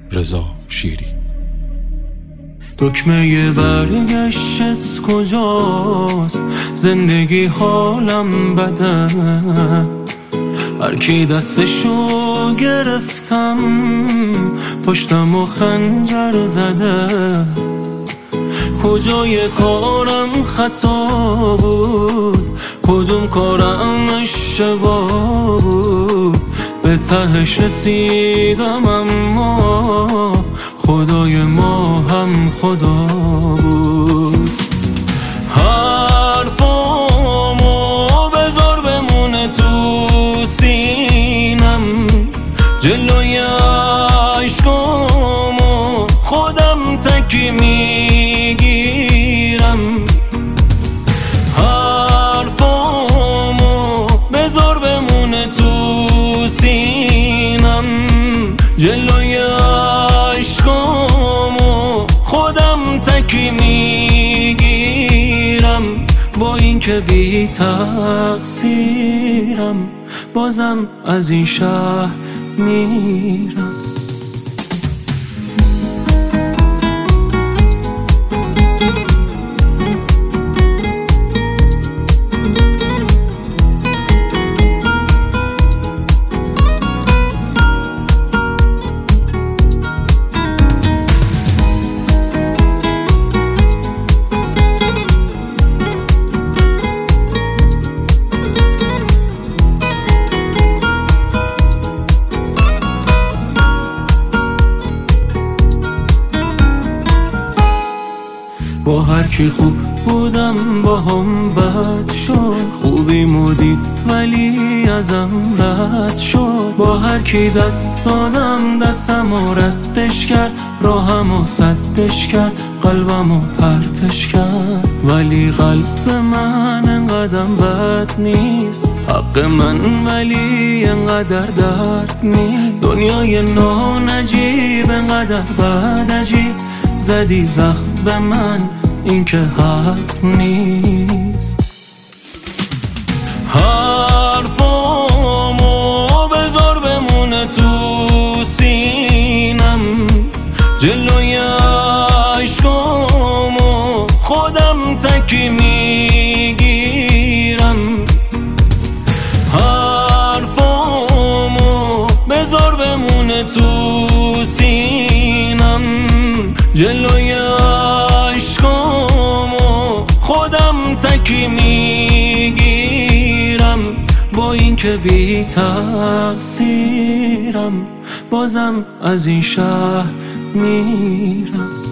رضا شیری. دکمه برگشت کجاست؟ زندگی حالم بده، هر کی دستشو گرفتم پشتم و خنجر زده. کجای کارم خطا بود، کدوم کارم اشتباه بود؟ به تهش رسیدم اما خدای ما هم خدا بود. حرفامو بذار بمونه تو سینم، جلوی عشقامو خودم تکی میگیرم. حرفامو بذار بمونه تو سینم، جلوی عشقامو خودم تکی میگیرم. با این که بی تقصیرم بازم از این شهر میرم. با هر کی خوب بودم با هم بد شد، خوبی مدید ولی ازم رد شد. با هر کی دست دادم دستم و ردش کرد، راهم و سدش کرد، قلبم و پرتش کرد. ولی قلب من انقدر بد نیست، حق من ولی انقدر درد نیست. دنیای نجیب انقدر بد عجیب، زدی زخم به من این که حق نیست. حرفامو بذار بمونه تو سینم، جلوی عشقامو خودم تکی میگیرم. حرفامو بذار بمونه تو سینم، جلوی عشقامو خودم تکی میگیرم. با این که بی تقصیرم بازم از این شهر میرم.